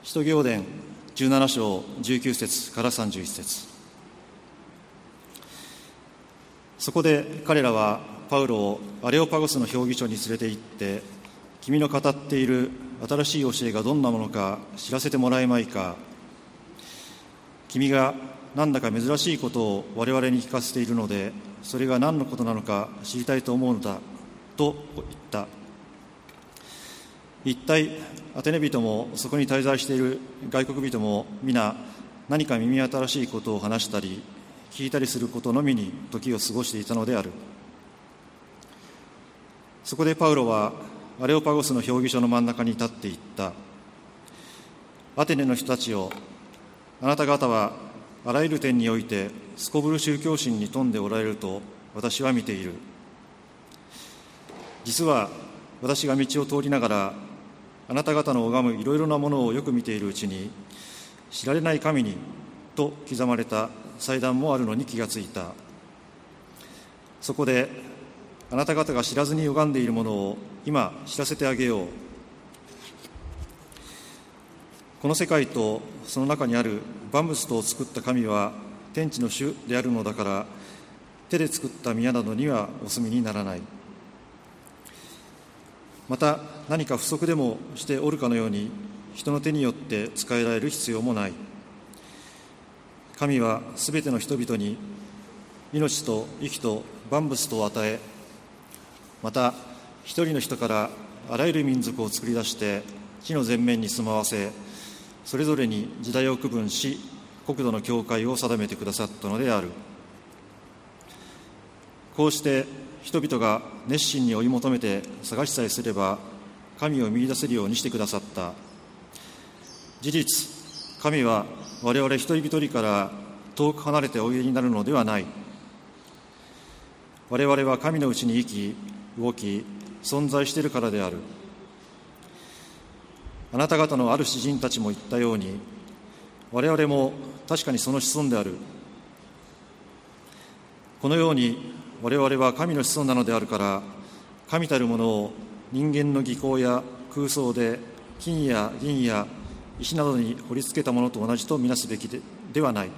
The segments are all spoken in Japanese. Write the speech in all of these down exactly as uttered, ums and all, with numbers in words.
使徒行伝じゅうなな章じゅうきゅう節からさんじゅういち節。そこで彼らはパウロをアレオパゴスの評議所に連れて行って、君の語っている新しい教えがどんなものか知らせてもらえまいか。君が何だか珍しいことを我々に聞かせているので、それが何のことなのか知りたいと思うのだと言った。一体アテネ人もそこに滞在している外国人も皆何か耳新しいことを話したり聞いたりすることのみに時を過ごしていたのである。そこでパウロはアレオパゴスの評議所の真ん中に立って言った。アテネの人たちよ、あなた方はあらゆる点においてすこぶる宗教心に富んでおられると私は見ている。実は私が道を通りながらあなた方の拝むいろいろなものをよく見ているうちに、知られない神にと刻まれた祭壇もあるのに気がついた。そこであなた方が知らずに拝んでいるものを今知らせてあげよう。この世界とその中にある万物とを作った神は天地の主であるのだから、手で作った宮などにはお住みにならない。また何か不足でもしておるかのように人の手によって使えられる必要もない。神はすべての人々に命と息と万物とを与え、また一人の人からあらゆる民族を作り出して地の全面に住まわせ、それぞれに時代を区分し国土の境界を定めてくださったのである。こうして人々が熱心に追い求めて探しさえすれば神を見出せるようにしてくださった。事実、神は我々一人一人から遠く離れておいでになるのではない。我々は神のうちに生き、動き、存在しているからである。あなた方のある詩人たちも言ったように、我々も確かにその子孫である。このように我々は神の子孫なのであるから、神たるものを人間の技巧や空想で金や銀や石などに彫り付けたものと同じとみなすべき で, ではない。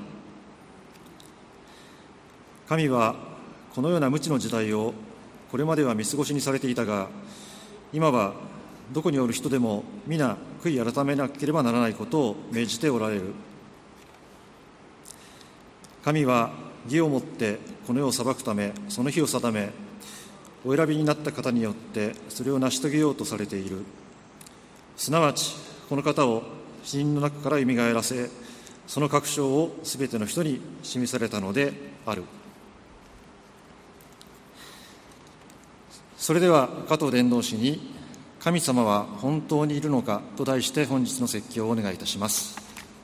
神はこのような無知の時代をこれまでは見過ごしにされていたが、今はどこにおる人でも皆悔い改めなければならないことを命じておられる。神は義をもってこの世を裁くためその日を定め、お選びになった方によってそれを成し遂げようとされている。すなわちこの方を死人の中からよみがえらせ、その確証をすべての人に示されたのである。それでは加藤伝道師に神様は本当にいるのかと題して本日の説教をお願いいたします。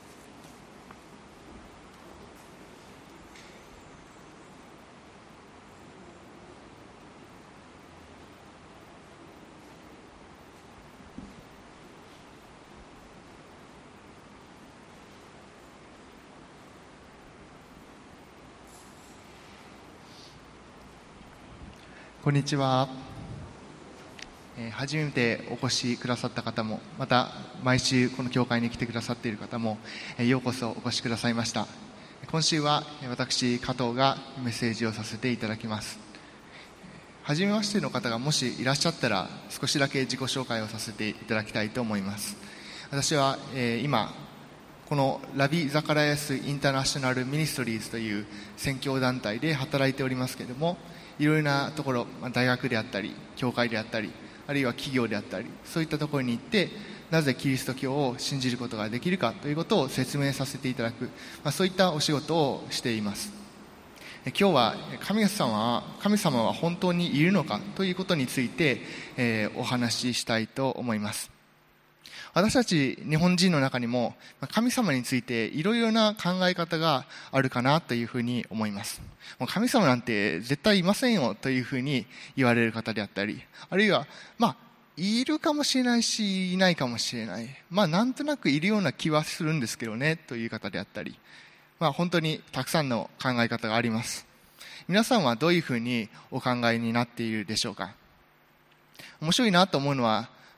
こんにちは。えー、初めてお越しくださった方も、また毎週この教会に来てくださっている方も、えー、ようこそお越しくださいました。今週は私加藤がメッセージをさせていただきます。初めましての方がもしいらっしゃったら、少しだけ自己紹介をさせていただきたいと思います。私は、えー、今このラビ・ザカラヤス・インターナショナル・ミニストリーズという宣教団体で働いておりますけれども、いろいろなところ、大学であったり教会であったり、あるいは企業であったり、そういったところに行ってなぜキリスト教を信じることができるかということを説明させていただく、まあ、そういったお仕事をしています。今日は神様は神様は本当にいるのかということについて、えー、お話ししたいと思います。私たち日本人の中にも神様についていろいろな考え方があるかなというふうに思います。もう神様なんて絶対いませんよというふうに言われる方であったり、あるいはまあいるかもしれないしいないかもしれない、まあなんとなくいるような気はするんですけどねという方であったり、まあ本当にたくさんの考え方があります。皆さんはどういうふうにお考えになっているでしょうか。面白いなと思うのは、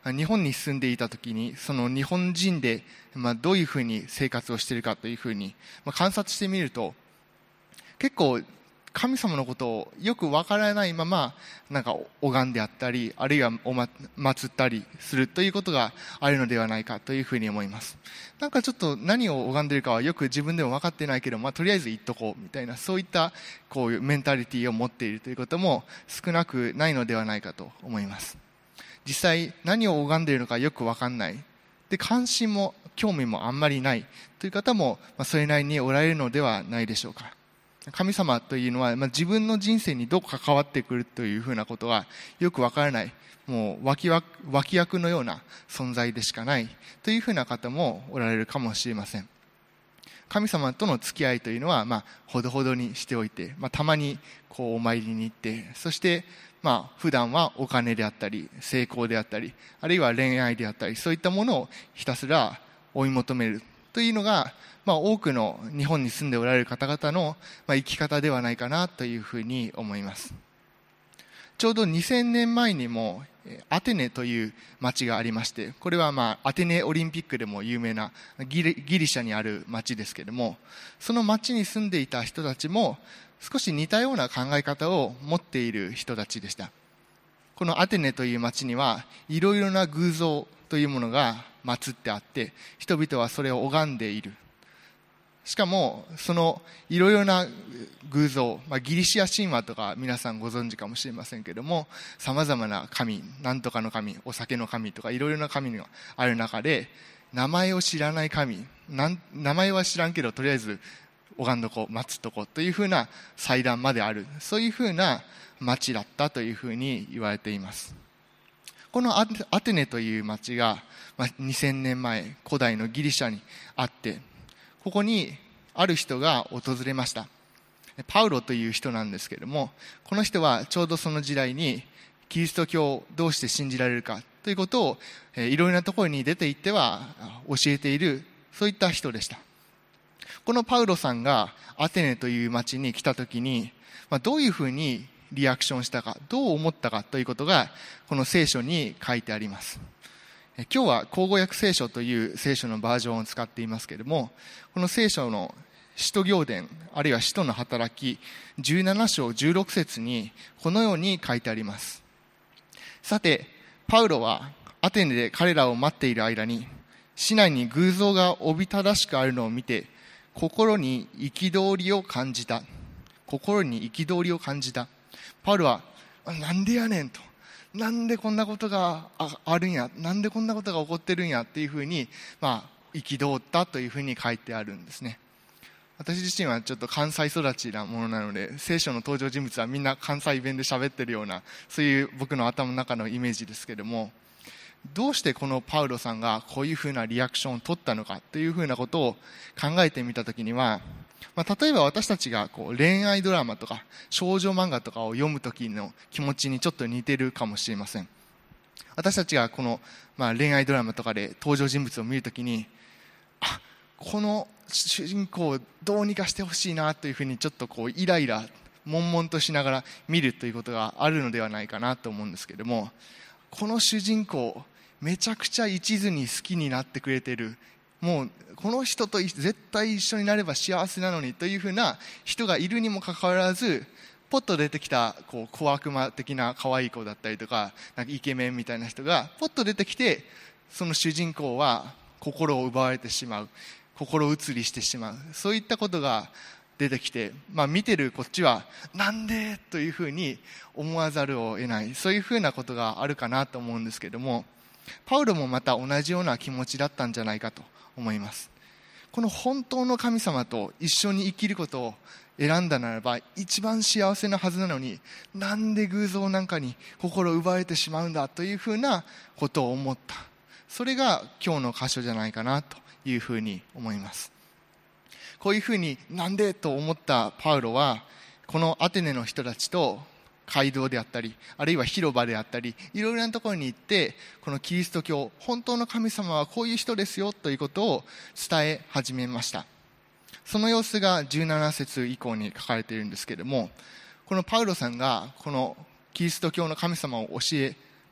日本に住んでいた時に、その日本人で、まあ、どういうふうに生活をしているかというふうに、まあ、観察してみると、結構神様のことをよくわからないまま、なんか拝んであったり、あるいはおま、祀ったりするということがあるのではないかというふうに思います。なんかちょっと何を拝んでいるかはよく自分でも分かってないけど、まあ、とりあえず言っとこうみたいな、そういったこういうメンタリティを持っているということも少なくないのではないかと思います。実際何を拝んでいるのかよく分かんない。で、関心も興味もあんまりないという方も、まあ、それなりにおられるのではないでしょうか。神様というのは、まあ、自分の人生にどう関わってくるというふうなことがよくわからない、もう脇役、脇役のような存在でしかないというふうな方もおられるかもしれません。神様との付き合いというのは、まあ、ほどほどにしておいて、まあ、たまにこうお参りに行って、そして、まあ、普段はお金であったり、成功であったり、あるいは恋愛であったり、そういったものをひたすら追い求めるというのが、まあ、多くの日本に住んでおられる方々の、まあ、生き方ではないかなというふうに思います。ちょうどにせんねんまえにもアテネという町がありまして、これはまあアテネオリンピックでも有名なギリ、ギリシャにある町ですけれども、その町に住んでいた人たちも少し似たような考え方を持っている人たちでした。このアテネという町にはいろいろな偶像というものが祀ってあって、人々はそれを拝んでいる。しかもそのいろいろな偶像、まあ、ギリシア神話とか皆さんご存知かもしれませんけれども、さまざまな神、なんとかの神、お酒の神とかいろいろな神がある中で、名前を知らない神、なん名前は知らんけどとりあえず拝んどこう、祀っとこうというふうな祭壇まである、そういうふうな町だったというふうに言われています。このアテネという町が、まあ、にせんねんまえ古代のギリシャにあって、ここにある人が訪れました。パウロという人なんですけれども、この人はちょうどその時代にキリスト教をどうして信じられるかということをいろいろなところに出て行っては教えている、そういった人でした。このパウロさんがアテネという町に来た時に、まあ、どういうふうにリアクションしたか、どう思ったかということがこの聖書に書いてあります。今日は口語訳聖書という聖書のバージョンを使っていますけれども、この聖書の使徒行伝、あるいは使徒の働きじゅうななしょうじゅうろくせつにこのように書いてあります。さて、パウロはアテネで彼らを待っている間に、市内に偶像がおびただしくあるのを見て、心に憤りを感じた。心に憤りを感じた。パウロは、なんでやねんと。なんでこんなことがあるんや、なんでこんなことが起こってるんやっていうふうに、まあ、憤ったというふうに書いてあるんですね。私自身はちょっと関西育ちなものなので、聖書の登場人物はみんな関西弁で喋ってるような、そういう僕の頭の中のイメージですけれども、どうしてこのパウロさんがこういうふうなリアクションを取ったのかというふうなことを考えてみたときには、まあ、例えば私たちがこう恋愛ドラマとか少女漫画とかを読むときの気持ちにちょっと似てるかもしれません。私たちがこの、まあ、恋愛ドラマとかで登場人物を見るときに、あ、この主人公をどうにかしてほしいなというふうにちょっとこうイライラ悶々としながら見るということがあるのではないかなと思うんですけれども、この主人公めちゃくちゃ一途に好きになってくれてる、もうこの人と絶対一緒になれば幸せなのにというふうな人がいるにもかかわらず、ポッと出てきたこう小悪魔的な可愛い子だったりとか、なんかイケメンみたいな人がポッと出てきて、その主人公は心を奪われてしまう、心移りしてしまう、そういったことが出てきて、まあ、見てるこっちはなんでというふうに思わざるを得ない、そういうふうなことがあるかなと思うんですけども、パウロもまた同じような気持ちだったんじゃないかと思います。この本当の神様と一緒に生きることを選んだならば一番幸せなはずなのに、なんで偶像なんかに心を奪われてしまうんだというふうなことを思った。それが今日の箇所じゃないかなというふうに思います。こういうふうになんでと思ったパウロは、このアテネの人たちと街道であったり、あるいは広場であったり、いろいろなところに行って、このキリスト教、本当の神様はこういう人ですよということを伝え始めました。その様子がじゅうななせつ以降に書かれているんですけれども、このパウロさんがこのキリスト教の神様を教え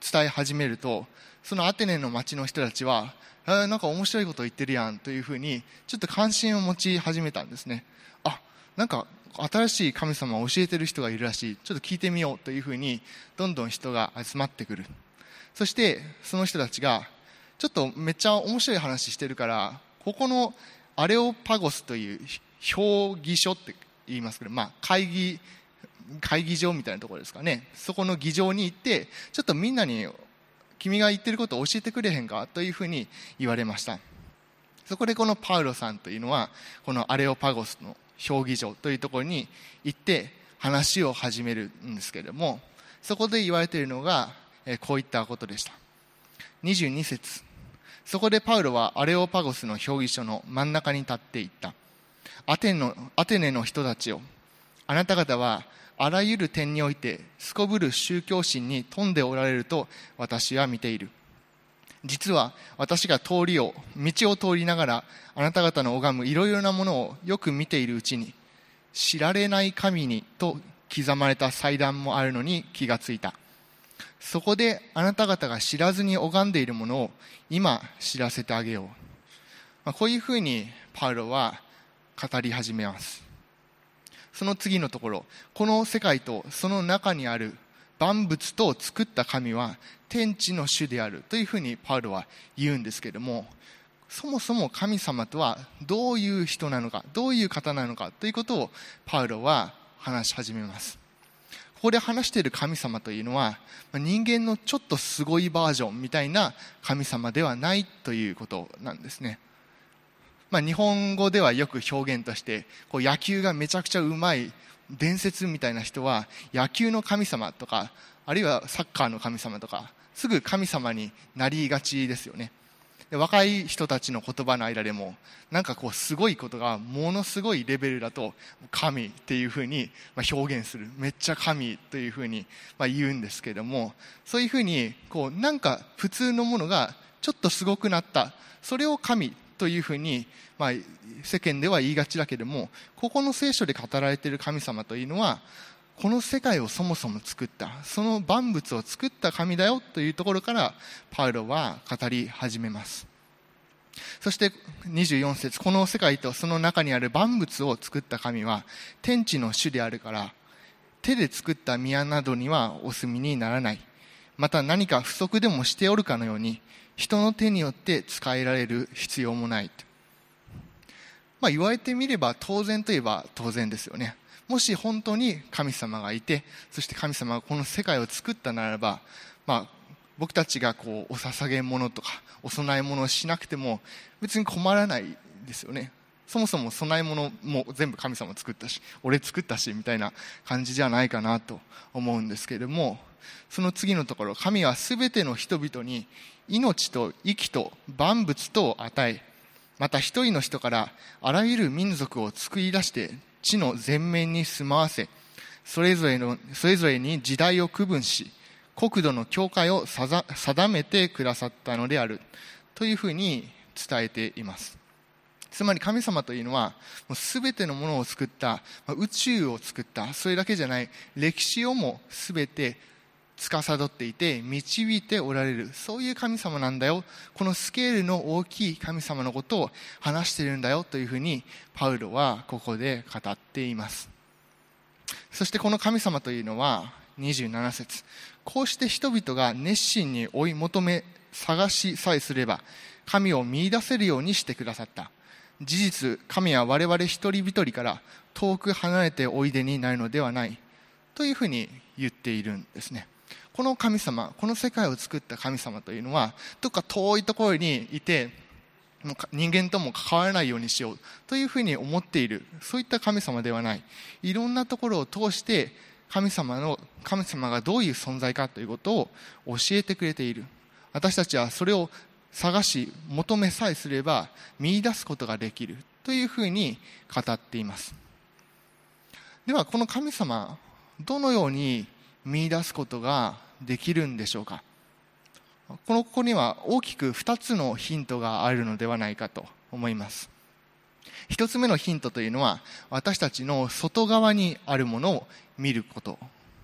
伝え始めると、そのアテネの町の人たちは、えー、なんか面白いこと言ってるやんというふうにちょっと関心を持ち始めたんですね。あ、なんか新しい神様を教えてる人がいるらしい、ちょっと聞いてみようというふうにどんどん人が集まってくる。そしてその人たちがちょっとめっちゃ面白い話してるから、ここのアレオパゴスという評議所って言いますけど、まあ会議会議場みたいなところですかね。そこの議場に行って、ちょっとみんなに君が言ってることを教えてくれへんかというふうに言われました。そこでこのパウロさんというのは、このアレオパゴスの評議場というところに行って話を始めるんですけれども、そこで言われているのがこういったことでした。にじゅうに節、そこでパウロはアレオパゴスの評議所の真ん中に立っていった。アテの、アテネの人たちよ、あなた方はあらゆる点においてすこぶる宗教心に富んでおられると私は見ている。実は私が通りを道を通りながらあなた方の拝むいろいろなものをよく見ているうちに、知られない神にと刻まれた祭壇もあるのに気がついた。そこであなた方が知らずに拝んでいるものを今知らせてあげよう。まあ、こういうふうにパウロは語り始めます。その次のところ、この世界とその中にある万物と作った神は天地の主であるというふうにパウロは言うんですけれども、そもそも神様とはどういう人なのか、どういう方なのかということをパウロは話し始めます。ここで話している神様というのは、人間のちょっとすごいバージョンみたいな神様ではないということなんですね。まあ、日本語ではよく表現としてこう野球がめちゃくちゃうまい伝説みたいな人は野球の神様とか、あるいはサッカーの神様とかすぐ神様になりがちですよね。で、若い人たちの言葉の間でもなんかこうすごいことがものすごいレベルだと神っていうふうに表現する、めっちゃ神というふうに言うんですけれども、そういうふうにこうなんか普通のものがちょっとすごくなった、それを神というふうに、まあ、世間では言いがちだけれども、ここの聖書で語られている神様というのはこの世界をそもそも作った、その万物を作った神だよというところからパウロは語り始めます。そしてにじゅうよん節、この世界とその中にある万物を作った神は天地の主であるから、手で作った宮などにはお住みにならない。また何か不足でもしておるかのように人の手によって使えられる必要もない。まあ、言われてみれば当然といえば当然ですよね。もし本当に神様がいて、そして神様がこの世界を作ったならば、まあ、僕たちがこうお捧げ物とかお供え物をしなくても別に困らないですよね。そもそも供え物も全部神様作ったし、俺作ったしみたいな感じじゃないかなと思うんですけれども、その次のところ、神はすべての人々に命と息と万物とを与え、また一人の人からあらゆる民族を作り出して地の全面に住まわせ、それぞれのそれぞれに時代を区分し、国土の境界を定めてくださったのであるというふうに伝えています。つまり神様というのはもう全てのものを作った、宇宙を作った、それだけじゃない歴史をも全て司っていて導いておられる、そういう神様なんだよ。このスケールの大きい神様のことを話しているんだよというふうにパウロはここで語っています。そしてこの神様というのはにじゅうなな節、こうして人々が熱心に追い求め探しさえすれば神を見出せるようにしてくださった。事実神は我々一人一人から遠く離れておいでになるのではないというふうに言っているんですね。この神様、この世界を作った神様というのはどっか遠いところにいてもう人間とも関わらないようにしようというふうに思っている、そういった神様ではない。いろんなところを通して神様の神様がどういう存在かということを教えてくれている。私たちはそれを探し求めさえすれば見出すことができるというふうに語っています。ではこの神様、どのように見出すことができるんでしょうか。このここには大きくふたつのヒントがあるのではないかと思います。ひとつめのヒントというのは、私たちの外側にあるものを見ること。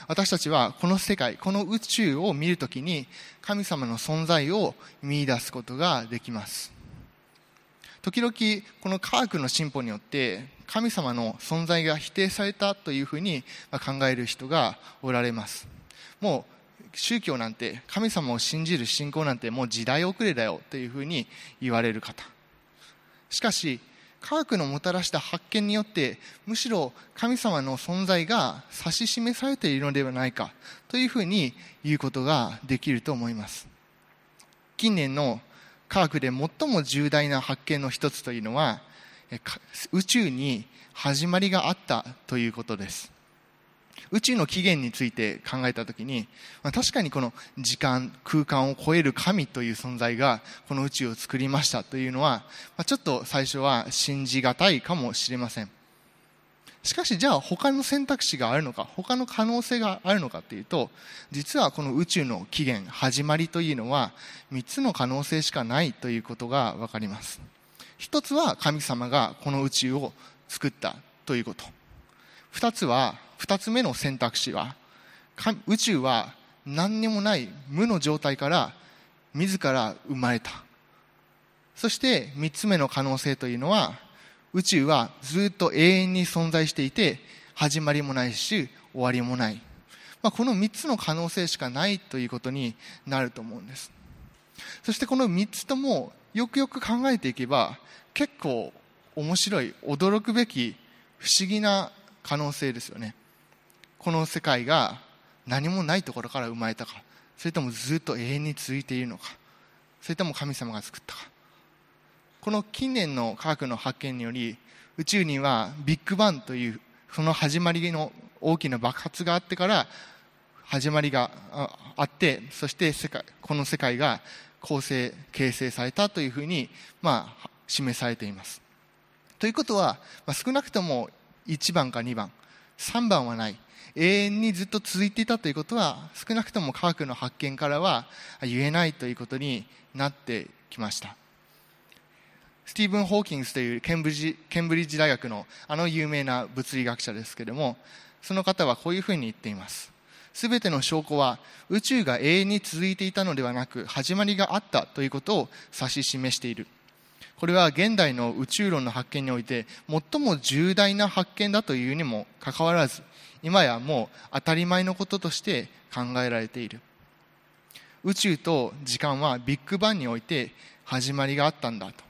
私たちはこの世界、この宇宙を見るときに神様の存在を見出すことができます。時々この科学の進歩によって神様の存在が否定されたというふうに考える人がおられます。もう宗教なんて、神様を信じる信仰なんてもう時代遅れだよというふうに言われる方。しかし科学のもたらした発見によってむしろ神様の存在が指し示されているのではないかというふうに言うことができると思います。近年の科学で最も重大な発見の一つというのは、宇宙に始まりがあったということです。宇宙の起源について考えたときに、まあ、確かにこの時間、空間を超える神という存在がこの宇宙を作りましたというのは、まあ、ちょっと最初は信じがたいかもしれません。しかしじゃあ他の選択肢があるのか、他の可能性があるのかというと、実はこの宇宙の起源、始まりというのはみっつの可能性しかないということがわかります。一つは神様がこの宇宙を作ったということ。二つは、二つ目の選択肢は、宇宙は何にもない無の状態から自ら生まれた。そして三つ目の可能性というのは、宇宙はずっと永遠に存在していて、始まりもないし終わりもない。まあ、この三つの可能性しかないということになると思うんです。そしてこの三つともよくよく考えていけば、結構面白い、驚くべき不思議な可能性ですよね。この世界が何もないところから生まれたか、それともずっと永遠に続いているのか、それとも神様が作ったか。この近年の科学の発見により、宇宙にはビッグバンというその始まりの大きな爆発があってから始まりがあって、そして世界、この世界が構成形成されたというふうに、まあ、示されています。ということは、まあ、少なくともいちばんかにばん、さんばんはない、永遠にずっと続いていたということは少なくとも科学の発見からは言えないということになってきました。スティーブン・ホーキングスというケンブリッジ、ケンブリッジ大学のあの有名な物理学者ですけれども、その方はこういうふうに言っています。すべての証拠は宇宙が永遠に続いていたのではなく、始まりがあったということを指し示している。これは現代の宇宙論の発見において最も重大な発見だというにもかかわらず、今やもう当たり前のこととして考えられている。宇宙と時間はビッグバンにおいて始まりがあったんだと。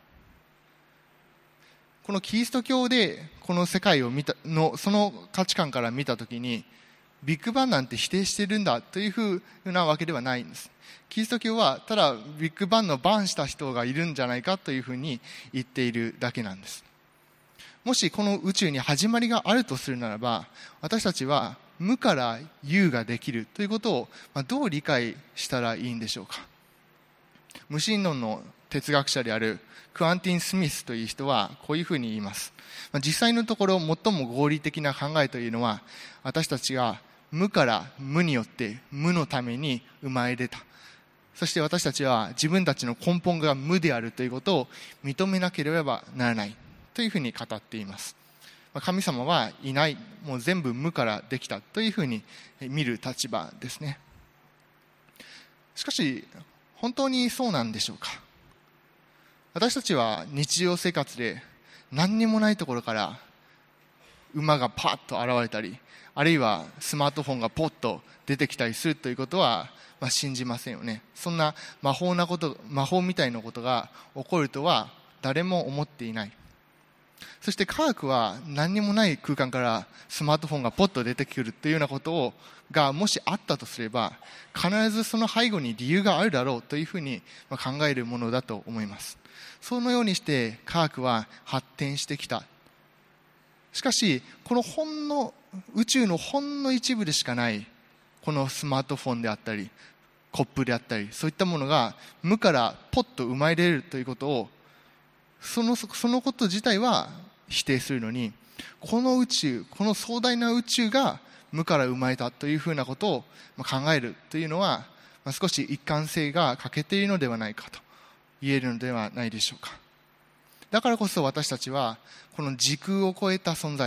このキリスト教でこの世界を見たの、その価値観から見たときに、ビッグバンなんて否定してるんだというふうなわけではないんです。キリスト教はただビッグバンのバンした人がいるんじゃないかというふうに言っているだけなんです。もしこの宇宙に始まりがあるとするならば、私たちは無から有ができるということをどう理解したらいいんでしょうか。無神論の哲学者であるクアンティン・スミスという人はこういうふうに言います。実際のところ最も合理的な考えというのは、私たちが無から無によって無のために生まれ出た。そして私たちは自分たちの根本が無であるということを認めなければならないというふうに語っています。神様はいない、もう全部無からできたというふうに見る立場ですね。しかし本当にそうなんでしょうか。私たちは日常生活で何にもないところから馬がパッと現れたり、あるいはスマートフォンがポッと出てきたりするということは、まあ、信じませんよね。そんな魔法なこと、魔法みたいなことが起こるとは誰も思っていない。そして科学は何にもない空間からスマートフォンがポッと出てくるというようなことをがもしあったとすれば、必ずその背後に理由があるだろうというふうに考えるものだと思います。そのようにして科学は発展してきた。しかしこのほんの宇宙のほんの一部でしかないこのスマートフォンであったりコップであったり、そういったものが無からポッと生まれれるということを、そのそのこと自体は否定するのに、この宇宙、この壮大な宇宙が無から生まれたというふうなことを考えるというのは、少し一貫性が欠けているのではないかと言えるのではないでしょうか。だからこそ私たちはこの時空を超えた存在、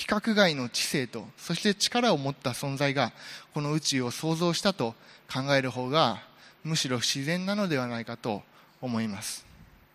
規格外の知性と、そして力を持った存在がこの宇宙を創造したと考える方がむしろ自然なのではないかと思います。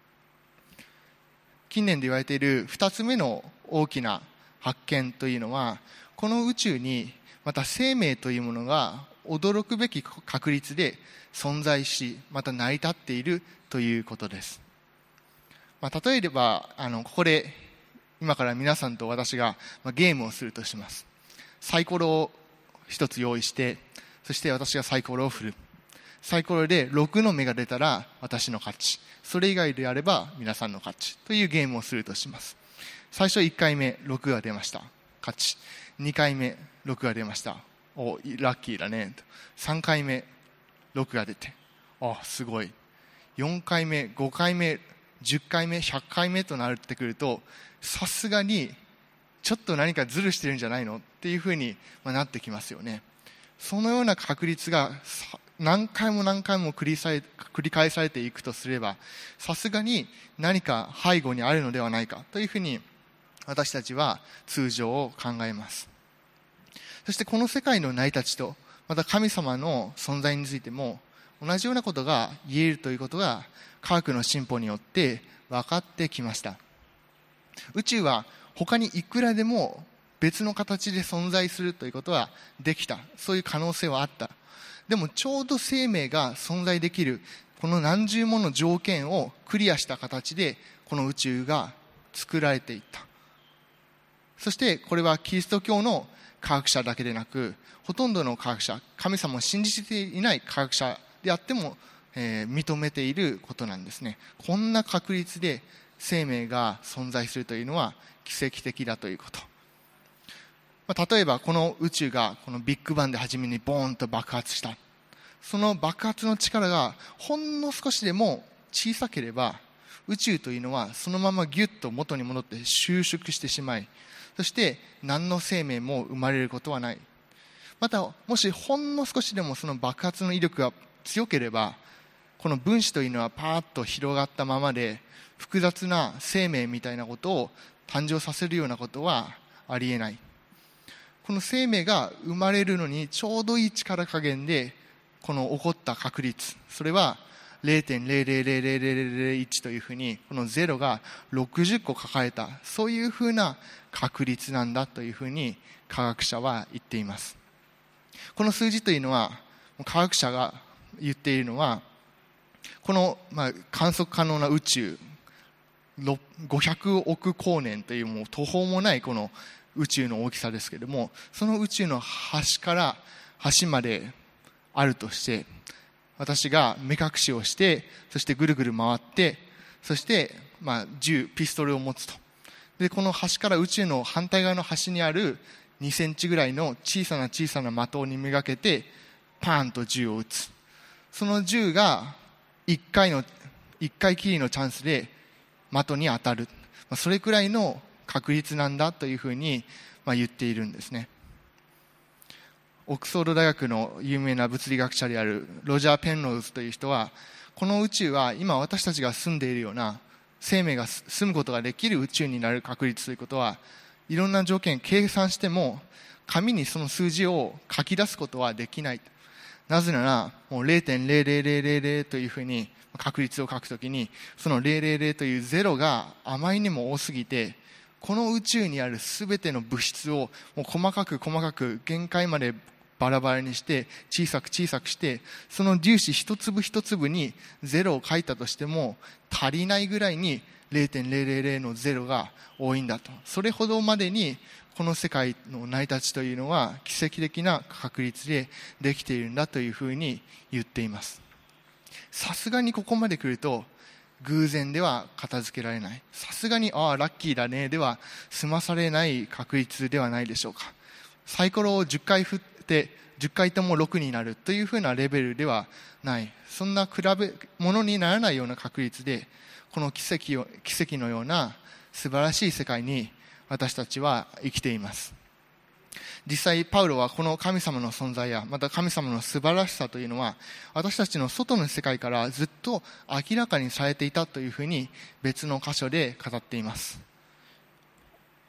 近年で言われているふたつめの大きな発見というのは、この宇宙にまた生命というものが驚くべき確率で存在し、また成り立っているということです。まあ、例えばあのここで今から皆さんと私がゲームをするとします。サイコロを一つ用意して、そして私がサイコロを振る。サイコロでろくの目が出たら私の勝ち、それ以外であれば皆さんの勝ちというゲームをするとします。最初いっかいめろくが出ました、勝ち。にかいめろくが出ました、おラッキーだね。さんかいめろくが出て、あすごい。よんかいめ、ごかいめ、じゅっかいめ、ひゃっかいめとなってくると、さすがにちょっと何かズルしてるんじゃないのっていうふうになってきますよね。そのような確率が何回も何回も繰り返繰り返されていくとすれば、さすがに何か背後にあるのではないかというふうに私たちは通常を考えます。そしてこの世界の成り立ちと、また神様の存在についても同じようなことが言えるということが科学の進歩によって分かってきました。宇宙は他にいくらでも別の形で存在するということはできた。そういう可能性はあった。でもちょうど生命が存在できるこの何重もの条件をクリアした形でこの宇宙が作られていった。そしてこれはキリスト教の科学者だけでなく、ほとんどの科学者、神様を信じていない科学者であっても、えー、認めていることなんですね。こんな確率で生命が存在するというのは奇跡的だということ。まあ、例えばこの宇宙がこのビッグバンで初めにボーンと爆発した。その爆発の力がほんの少しでも小さければ、宇宙というのはそのままギュッと元に戻って収縮してしまい、そして何の生命も生まれることはない。またもしほんの少しでもその爆発の威力が強ければ、この分子というのはパーッと広がったままで複雑な生命みたいなことを誕生させるようなことはありえない。この生命が生まれるのにちょうどいい力加減でこの起こった確率、それは ゼロてんゼロゼロゼロゼロゼロゼロいち というふうにこのゼロがろくじゅっこ抱えた、そういうふうな確率なんだというふうに科学者は言っています。この数字というのは科学者が言っているのは、この、まあ、観測可能な宇宙ごひゃくおく光年というもう途方もないこの宇宙の大きさですけれども、その宇宙の端から端まであるとして、私が目隠しをして、そしてぐるぐる回って、そして、まあ、銃ピストルを持つと。でこの端から宇宙の反対側の端にあるにセンチぐらいの小さな小さな的にめがけてパーンと銃を撃つ。その銃がいっかいのいっかいきりのチャンスで的に当たる、それくらいの確率なんだというふうに言っているんですね。オックスフォード大学の有名な物理学者であるロジャー・ペンローズという人は、この宇宙は今私たちが住んでいるような生命が住むことができる宇宙になる確率ということは、いろんな条件計算しても紙にその数字を書き出すことはできない。なぜならもう ゼロてんゼロゼロゼロゼロゼロ というふうに確率を書くときに、そのゼロゼロゼロというゼロがあまりにも多すぎて、この宇宙にあるすべての物質をもう細かく細かく限界までバラバラにして小さく小さくして、その粒子一粒一粒にゼロを書いたとしても足りないぐらいに ゼロてんゼロゼロゼロ のゼロが多いんだと。それほどまでにこの世界の成り立ちというのは奇跡的な確率でできているんだというふうに言っています。さすがにここまで来ると偶然では片付けられない。さすがにああラッキーだねでは済まされない確率ではないでしょうか。サイコロをじゅっかい振ってじゅっかいともろくになるというふうなレベルではない。そんな比べ物にならないような確率で、この奇跡を奇跡のような素晴らしい世界に私たちは生きています。実際パウロはこの神様の存在やまた神様の素晴らしさというのは私たちの外の世界からずっと明らかにされていたというふうに別の箇所で語っています。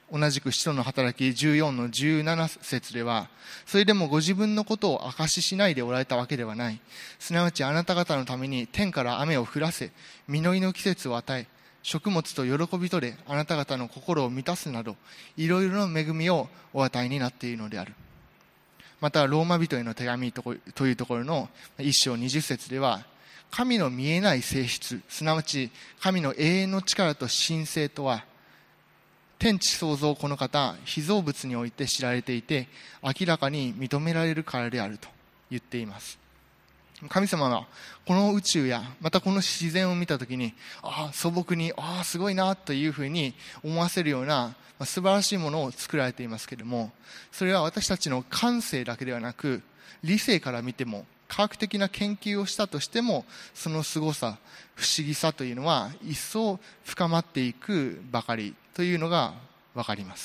同じく使徒の働きじゅうよんのじゅうなな節では、それでもご自分のことを証ししないでおられたわけではない。すなわちあなた方のために天から雨を降らせ、実りの季節を与え、食物と喜びとであなた方の心を満たすなど、いろいろな恵みをお与えになっているのである。また、ローマ人への手紙というところのいっ章にじゅう節では、神の見えない性質、すなわち神の永遠の力と神性とは、天地創造この方、被造物において知られていて、明らかに認められるからであると言っています。神様はこの宇宙やまたこの自然を見たときに、ああ素朴に、ああすごいなというふうに思わせるような素晴らしいものを作られていますけれども、それは私たちの感性だけではなく、理性から見ても、科学的な研究をしたとしても、そのすごさ、不思議さというのは一層深まっていくばかりというのがわかります。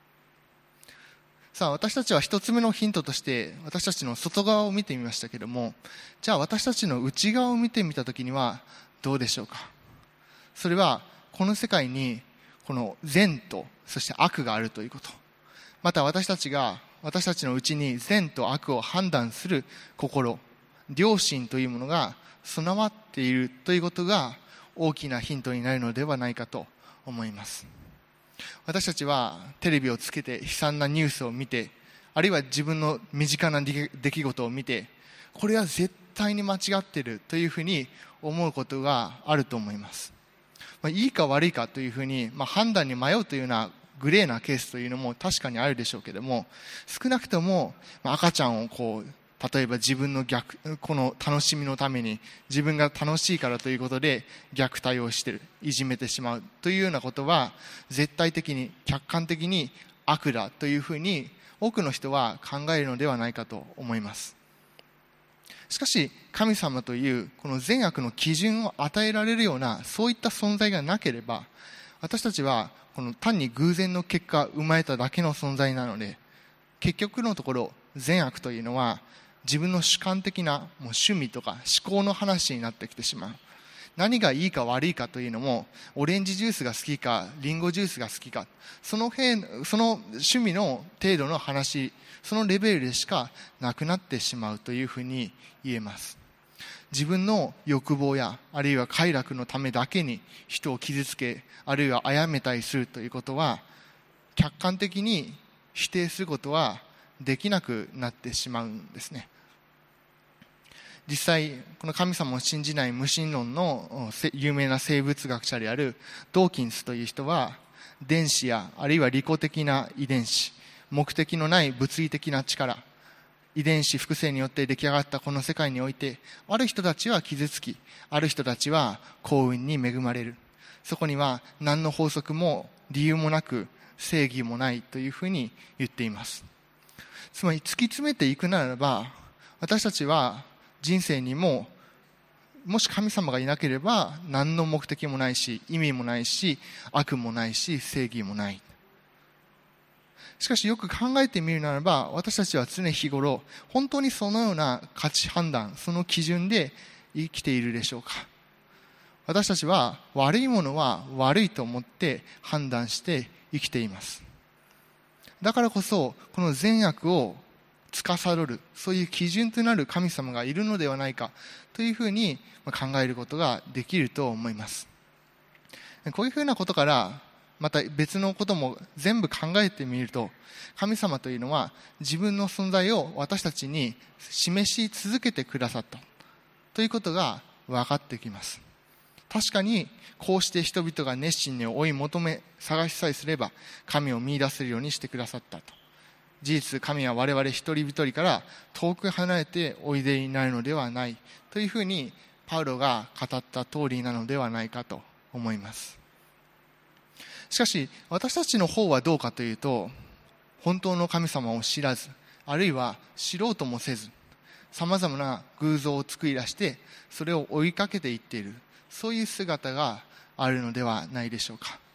さあ、私たちは一つ目のヒントとして私たちの外側を見てみましたけれども、じゃあ私たちの内側を見てみたときにはどうでしょうか。それはこの世界にこの善とそして悪があるということ、また私たちが私たちのうちに善と悪を判断する心、良心というものが備わっているということが大きなヒントになるのではないかと思います。私たちはテレビをつけて悲惨なニュースを見て、あるいは自分の身近な出来事を見て、これは絶対に間違っているというふうに思うことがあると思います。まあ、いいか悪いかというふうに、まあ、判断に迷うというようなグレーなケースというのも確かにあるでしょうけれども、少なくとも、まあ、赤ちゃんをこう例えば自分の逆この楽しみのために自分が楽しいからということで虐待をしている、いじめてしまうというようなことは絶対的に客観的に悪だというふうに多くの人は考えるのではないかと思います。しかし神様というこの善悪の基準を与えられるようなそういった存在がなければ、私たちはこの単に偶然の結果生まれただけの存在なので、結局のところ善悪というのは自分の主観的なもう趣味とか思考の話になってきてしまう。何がいいか悪いかというのも、オレンジジュースが好きかリンゴジュースが好きか、その辺その趣味の程度の話、そのレベルでしかなくなってしまうというふうに言えます。自分の欲望やあるいは快楽のためだけに人を傷つけ、あるいは殺めたりするということは、客観的に否定することはできなくなってしまうんですね。実際この神様を信じない無神論の有名な生物学者であるドーキンスという人は、電子やあるいは利己的な遺伝子、目的のない物理的な力、遺伝子複製によって出来上がったこの世界において、ある人たちは傷つき、ある人たちは幸運に恵まれる。そこには何の法則も理由もなく正義もないというふうに言っています。つまり突き詰めていくならば、私たちは人生にももし神様がいなければ何の目的もないし、意味もないし、悪もないし、正義もない。しかしよく考えてみるならば、私たちは常日頃本当にそのような価値判断、その基準で生きているでしょうか。私たちは悪いものは悪いと思って判断して生きています。だからこそこの善悪を司る、そういう基準となる神様がいるのではないかというふうに考えることができると思います。こういうふうなことからまた別のことも全部考えてみると、神様というのは自分の存在を私たちに示し続けてくださったということが分かってきます。確かにこうして人々が熱心に追い求め探しさえすれば神を見出せるようにしてくださったと。事実神は我々一人一人から遠く離れておいでになるのではないというふうにパウロが語った通りなのではないかと思います。しかし私たちの方はどうかというと、本当の神様を知らず、あるいは知ろうともせず、さまざまな偶像を作り出してそれを追いかけていっている、そういう姿があるのではないでしょうか。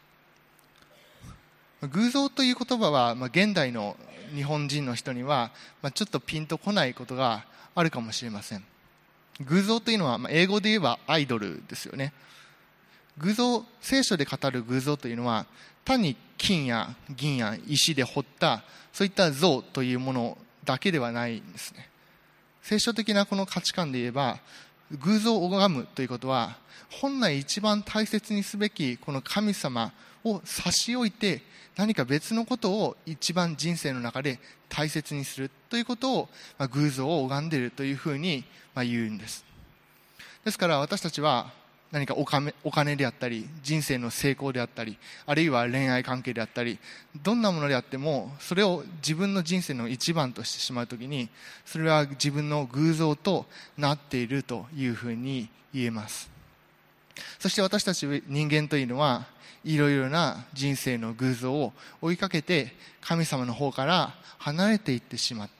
偶像という言葉は、まあ、現代の日本人の人には、まあ、ちょっとピンとこないことがあるかもしれません。偶像というのは、まあ、英語で言えばアイドルですよね。偶像、聖書で語る偶像というのは単に金や銀や石で彫ったそういった像というものだけではないんですね。聖書的なこの価値観で言えば、偶像を拝むということは本来一番大切にすべきこの神様を差し置いて、何か別のことを一番人生の中で大切にするということを、まあ、偶像を拝んでいるというふうに、まあ、言うんです。ですから私たちは何かお金、お金であったり、人生の成功であったり、あるいは恋愛関係であったり、どんなものであってもそれを自分の人生の一番としてしまうときに、それは自分の偶像となっているというふうに言えます。そして私たち人間というのはいろいろな人生の偶像を追いかけて神様の方から離れていってしまった。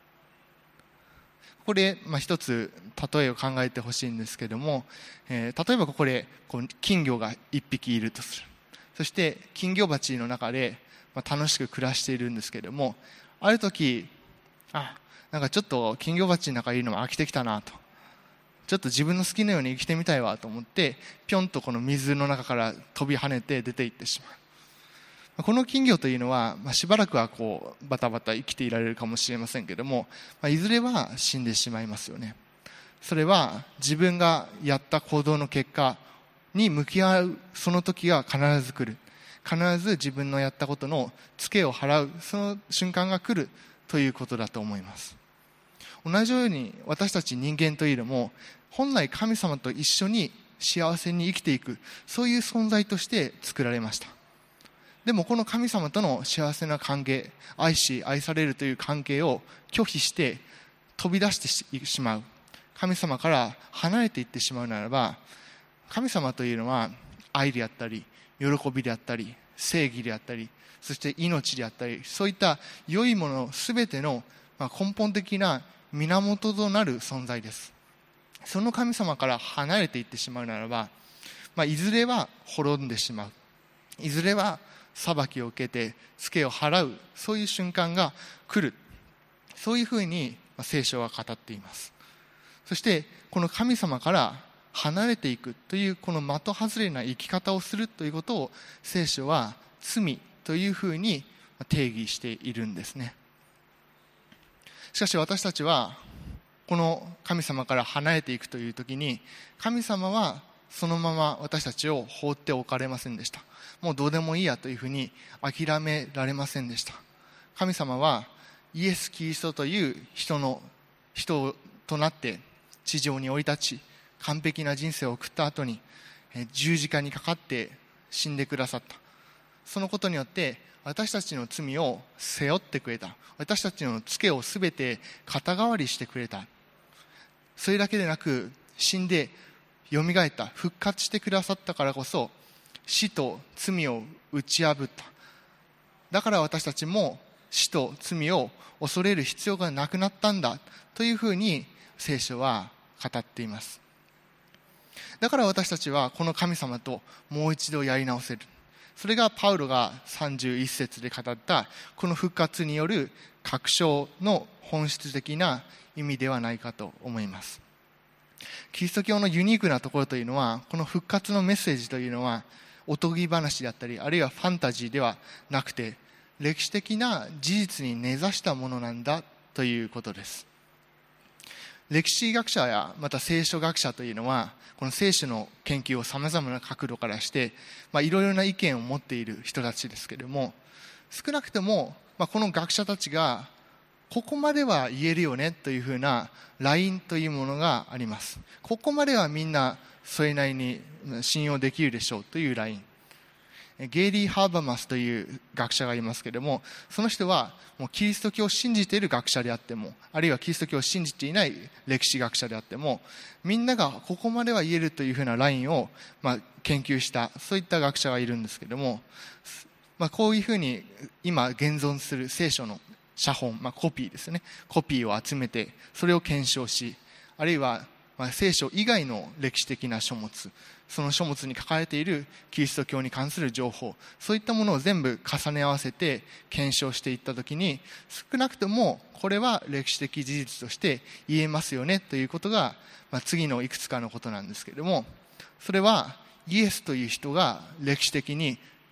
ここで、まあ、一つ例えを考えてほしいんですけども、えー、例えばここでこう金魚が一匹いるとする。そして金魚鉢の中で、まあ、楽しく暮らしているんですけども、ある時、あ、なんかちょっと金魚鉢の中にいるのも飽きてきたなと、ちょっと自分の好きなように生きてみたいわと思ってぴょんとこの水の中から飛び跳ねて出ていってしまう。この金魚というのは、まあ、しばらくはこうバタバタ生きていられるかもしれませんけども、まあ、いずれは死んでしまいますよね。それは自分がやった行動の結果に向き合うその時が必ず来る。必ず自分のやったことのツケを払うその瞬間が来るということだと思います。同じように私たち人間というのも本来神様と一緒に幸せに生きていく、そういう存在として作られました。でもこの神様との幸せな関係、愛し愛されるという関係を拒否して飛び出してしまう、神様から離れていってしまうならば、神様というのは愛であったり喜びであったり正義であったり、そして命であったり、そういった良いものすべての根本的な源となる存在です。その神様から離れていってしまうならば、まあ、いずれは滅んでしまう、いずれは裁きを受けてツケを払う、そういう瞬間が来る、そういうふうに聖書は語っています。そしてこの神様から離れていくというこの的外れな生き方をするということを聖書は罪というふうに定義しているんですね。しかし私たちはこの神様から離れていくという時に、神様はそのまま私たちを放っておかれませんでした。もうどうでもいいやというふうに諦められませんでした。神様はイエス・キリストという人の人となって地上に降り立ち、完璧な人生を送った後に十字架にかかって死んでくださった。そのことによって私たちの罪を背負ってくれた。私たちのツケをすべて肩代わりしてくれた。それだけでなく、死んでよみがえった、復活してくださったからこそ死と罪を打ち破った。だから私たちも死と罪を恐れる必要がなくなったんだというふうに聖書は語っています。だから私たちはこの神様ともう一度やり直せる。それがパウロがさんじゅういっ節で語ったこの復活による確証の本質的な意味ではないかと思います。キリスト教のユニークなところというのは、この復活のメッセージというのはおとぎ話であったり、あるいはファンタジーではなくて、歴史的な事実に根ざしたものなんだということです。歴史学者やまた聖書学者というのはこの聖書の研究をさまざまな角度からして、まあ、いろいろな意見を持っている人たちですけれども、少なくとも、まあ、この学者たちがここまでは言えるよねというふうなラインというものがあります。ここまではみんなそれなりに信用できるでしょうというライン。ゲイリー・ハーバマスという学者がいますけれども、その人はもうキリスト教を信じている学者であっても、あるいはキリスト教を信じていない歴史学者であっても、みんながここまでは言えるというふうなラインを、まあ、研究した、そういった学者がいるんですけれども、まあ、こういうふうに今現存する聖書の写本、まあ、コピーですね、コピーを集めてそれを検証し、あるいはまあ聖書以外の歴史的な書物、その書物に書かれているキリスト教に関する情報、そういったものを全部重ね合わせて検証していったときに、少なくともこれは歴史的事実として言えますよねということが、まあ、次のいくつかのことなんですけれども、それはイエスという人が歴史的に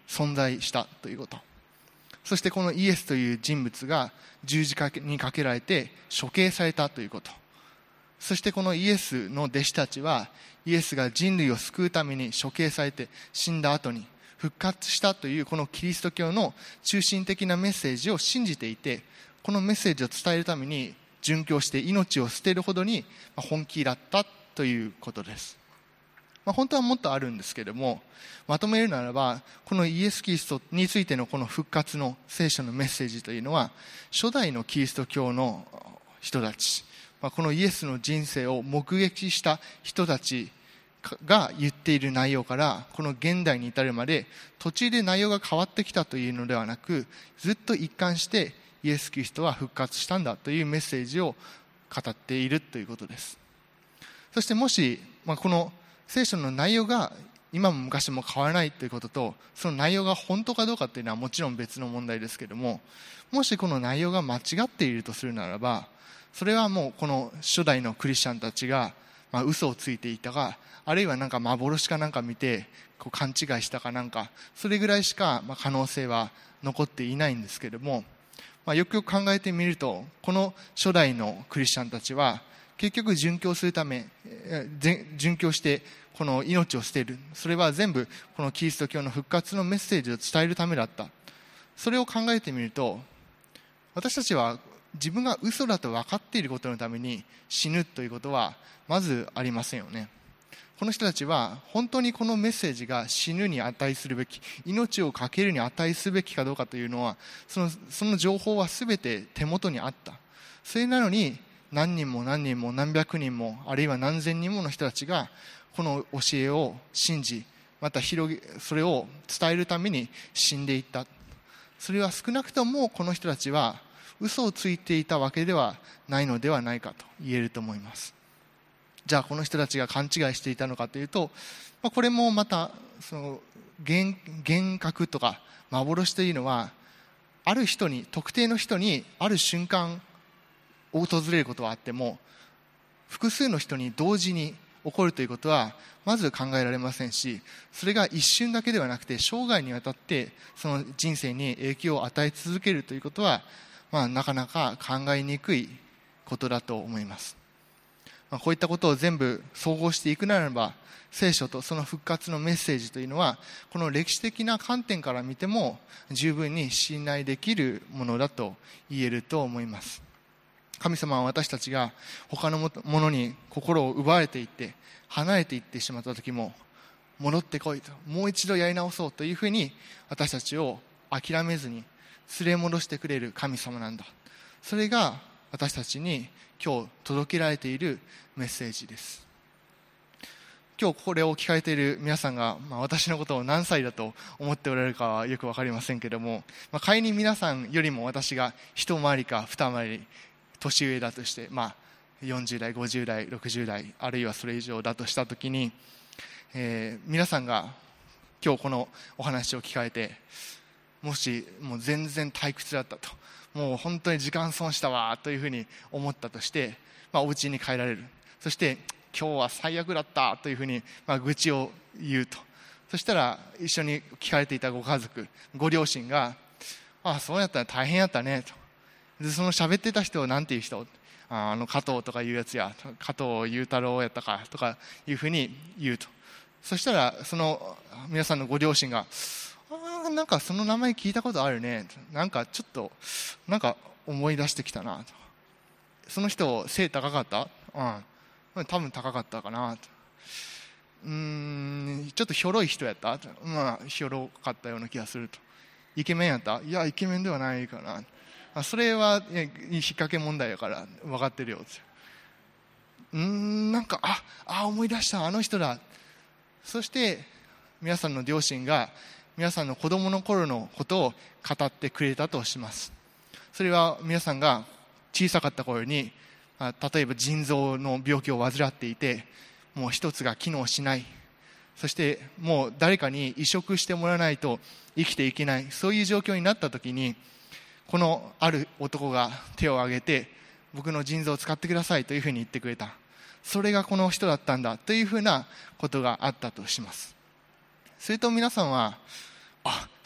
存在したということ、そしてこのイエスという人物が十字架にかけられて処刑されたということ、そしてこのイエスの弟子たちはイエスが人類を救うために処刑されて死んだ後に復活したというこのキリスト教の中心的なメッセージを信じていて、このメッセージを伝えるために殉教して命を捨てるほどに本気だったということです。まあ、本当はもっとあるんですけれども、まとめるならばこのイエス・キリストについてのこの復活の聖書のメッセージというのは、初代のキリスト教の人たち、まあ、このイエスの人生を目撃した人たちが言っている内容からこの現代に至るまで途中で内容が変わってきたというのではなく、ずっと一貫してイエス・キリストは復活したんだというメッセージを語っているということです。そしてもし、まあ、この聖書の内容が今も昔も変わらないということと、その内容が本当かどうかというのはもちろん別の問題ですけれども、もしこの内容が間違っているとするならば、それはもうこの初代のクリスチャンたちがまあ嘘をついていたか、あるいはなんか幻かなんか見てこう勘違いしたかなんか、それぐらいしかまあ可能性は残っていないんですけれども、まあ、よくよく考えてみると、この初代のクリスチャンたちは結局殉教するため、殉教してこの命を捨てる、それは全部このキリスト教の復活のメッセージを伝えるためだった。それを考えてみると、私たちは自分が嘘だと分かっていることのために死ぬということはまずありませんよね。この人たちは本当にこのメッセージが死ぬに値するべき、命を懸けるに値すべきかどうかというのは、その、その情報は全て手元にあった。それなのに何人も何人も何百人も、あるいは何千人もの人たちがこの教えを信じ、また広げ、それを伝えるために死んでいった。それは少なくともこの人たちは嘘をついていたわけではないのではないかと言えると思います。じゃあこの人たちが勘違いしていたのかというと、まあ、これもまたその 幻, 幻覚とか幻というのは、ある人に、特定の人にある瞬間訪れることはあっても、複数の人に同時に起こるということはまず考えられませんし、それが一瞬だけではなくて生涯にわたってその人生に影響を与え続けるということは、まあ、なかなか考えにくいことだと思います。まあ、こういったことを全部総合していくならば、聖書とその復活のメッセージというのはこの歴史的な観点から見ても十分に信頼できるものだと言えると思います。神様は私たちが他のものに心を奪われていって離れていってしまった時も、戻ってこいと、もう一度やり直そうというふうに私たちを諦めずに連れ戻してくれる神様なんだ。それが私たちに今日届けられているメッセージです。今日これを聞かれている皆さんが、まあ、私のことを何歳だと思っておられるかはよく分かりませんけれども、まあ、仮に皆さんよりも私が一回りか二回り年上だとして、まあ、よんじゅう代、ごじゅう代、ろくじゅう代、あるいはそれ以上だとしたときに、えー、皆さんが今日このお話を聞かれて、もしもう全然退屈だったと、もう本当に時間損したわというふうに思ったとして、まあ、お家に帰られる。そして今日は最悪だったというふうに、まあ、愚痴を言うと。そしたら一緒に聞かれていたご家族、ご両親が、ああそうやったら大変やったねと。でその喋ってた人は何ていう人、あ, あの加藤とかいうやつや、加藤雄太郎やったかとかいうふうに言うと。そしたらその皆さんのご両親が、あなんかその名前聞いたことあるね、なんかちょっとなんか思い出してきたなと。その人背高かった？うん、多分高かったかなと。うーんちょっとひょろい人やった？まあひょろかったような気がすると。イケメンやった？いやイケメンではないかな。あそれは引っ掛け問題やから分かってるよ。うーんなんかああ思い出した、あの人だ。そして皆さんの両親が皆さんの子供の頃のことを語ってくれたとします。それは皆さんが小さかった頃に、例えば腎臓の病気を患っていて、もう一つが機能しない、そしてもう誰かに移植してもらわないと生きていけない、そういう状況になった時に、このある男が手を挙げて、僕の腎臓を使ってくださいというふうに言ってくれた。それがこの人だったんだというふうなことがあったとします。すると皆さんは、あ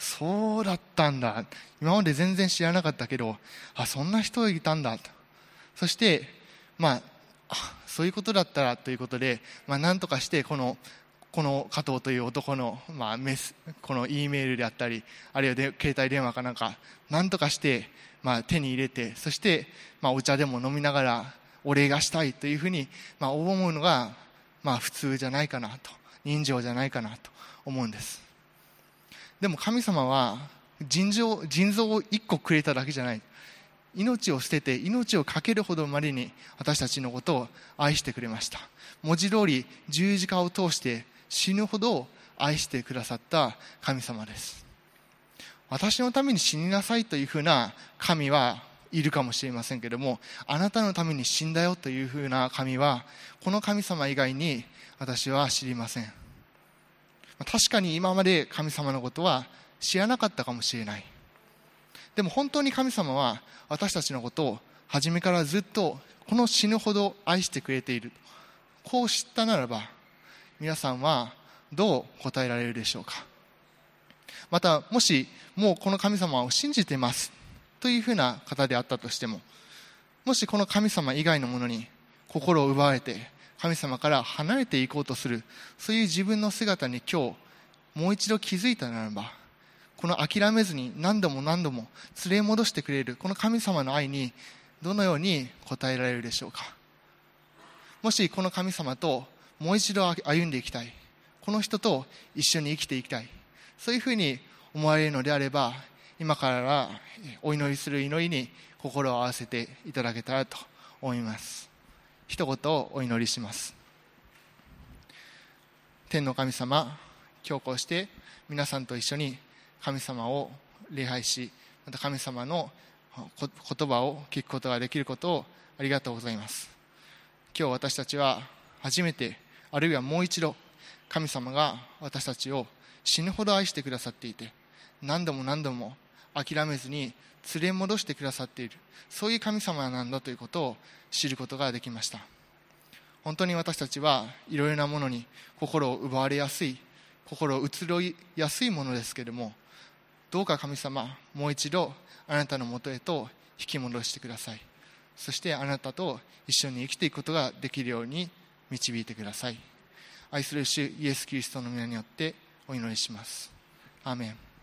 そうだったんだ、今まで全然知らなかったけど、あ、そんな人いたんだと。そしてまあそういうことだったらということで、まあ、何とかしてこのこの加藤という男の、まあ、メスこの E メールであったり、あるいはで携帯電話かなんか何とかして、まあ、手に入れて、そして、まあ、お茶でも飲みながらお礼がしたいというふうに、まあ、思うのが、まあ、普通じゃないかなと、人情じゃないかなと思うんです。でも神様は腎臓、腎臓を一個くれただけじゃない。命を捨てて命をかけるほどまでに私たちのことを愛してくれました。文字通り十字架を通して死ぬほど愛してくださった神様です。私のために死になさいというふうな神はいるかもしれませんけれども、あなたのために死んだよというふうな神はこの神様以外に私は知りません。確かに今まで神様のことは知らなかったかもしれない。でも本当に神様は私たちのことを初めからずっとこの死ぬほど愛してくれている、こう知ったならば皆さんはどう答えられるでしょうか。またもしもうこの神様を信じてますというふうな方であったとしても、もしこの神様以外のものに心を奪われて神様から離れていこうとする、そういう自分の姿に今日もう一度気づいたならば、この諦めずに何度も何度も連れ戻してくれるこの神様の愛にどのように応えられるでしょうか。もしこの神様ともう一度歩んでいきたい、この人と一緒に生きていきたい、そういうふうに思われるのであれば、今からお祈りする祈りに心を合わせていただけたらと思います。一言お祈りします。天の神様、今日こうして皆さんと一緒に神様を礼拝し、また神様の言葉を聞くことができることをありがとうございます。今日私たちは初めて、あるいはもう一度、神様が私たちを死ぬほど愛してくださっていて、何度も何度も諦めずに連れ戻してくださっている、そういう神様なんだということを知ることができました。本当に私たちはいろいろなものに心を奪われやすい、心を移ろいやすいものですけれども、どうか神様、もう一度あなたのもとへと引き戻してください。そしてあなたと一緒に生きていくことができるように導いてください。愛する主イエス・キリストの皆によってお祈りします。アーメン。